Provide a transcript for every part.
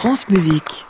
France Musique.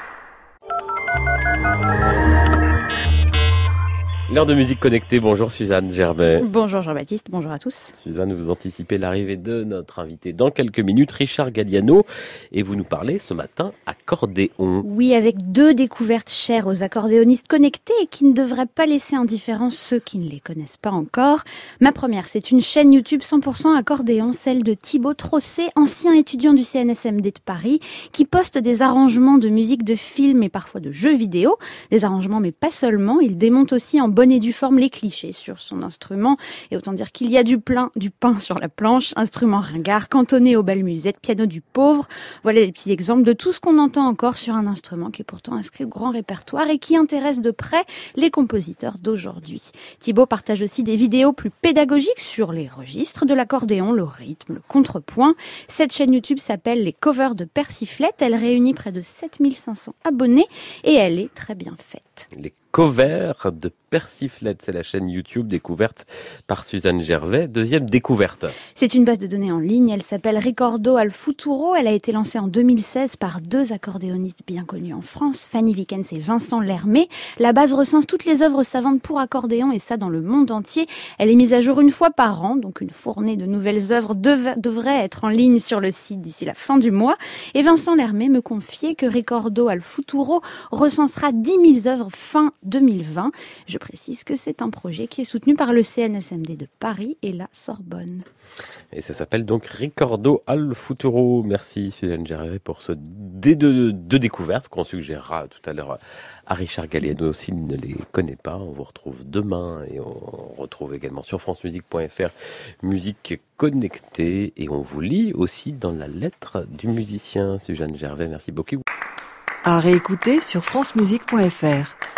L'heure de musique connectée, bonjour Suzanne Gerbet. Bonjour Jean-Baptiste, bonjour à tous. Suzanne, vous anticipez l'arrivée de notre invité dans quelques minutes, Richard Galliano, et vous nous parlez ce matin accordéon. Oui, avec deux découvertes chères aux accordéonistes connectés et qui ne devraient pas laisser indifférents ceux qui ne les connaissent pas encore. Ma première, c'est une chaîne YouTube 100% accordéon, celle de Thibaut Trossé, ancien étudiant du CNSMD de Paris, qui poste des arrangements de musique de films et parfois de jeux vidéo. Des arrangements, mais pas seulement, il démonte aussi en bonne et due forme les clichés sur son instrument. Et autant dire qu'il y a du pain sur la planche, instrument ringard, cantonné aux belles musettes, piano du pauvre. Voilà les petits exemples de tout ce qu'on entend encore sur un instrument qui est pourtant inscrit au grand répertoire et qui intéresse de près les compositeurs d'aujourd'hui. Thibaut partage aussi des vidéos plus pédagogiques sur les registres de l'accordéon, le rythme, le contrepoint. Cette chaîne YouTube s'appelle Les Covers de Persiflette. Elle réunit près de 7500 abonnés et elle est très bien faite. Les Covers de Persiflette, c'est la chaîne YouTube découverte par Suzanne Gerbet. Deuxième découverte. C'est une base de données en ligne, elle s'appelle Ricordo al Futuro. Elle a été lancée en 2016 par deux accordéonistes bien connus en France, Fanny Vikens et Vincent Lermé. La base recense toutes les œuvres savantes pour accordéon et ça dans le monde entier. Elle est mise à jour une fois par an, donc une fournée de nouvelles œuvres devrait être en ligne sur le site d'ici la fin du mois. Et Vincent Lermé me confiait que Ricordo al Futuro recensera 10 000 œuvres fin 2020. Je précise que c'est un projet qui est soutenu par le CNSMD de Paris et la Sorbonne. Et ça s'appelle donc Ricordo al Futuro. Merci Suzanne Gerbet pour ce deux découvertes qu'on suggérera tout à l'heure à Richard Galliano s'il ne les connaît pas. On vous retrouve demain et on retrouve également sur francemusique.fr musique connectée et on vous lit aussi dans la lettre du musicien. Suzanne Gerbet, merci beaucoup. À réécouter sur francemusique.fr.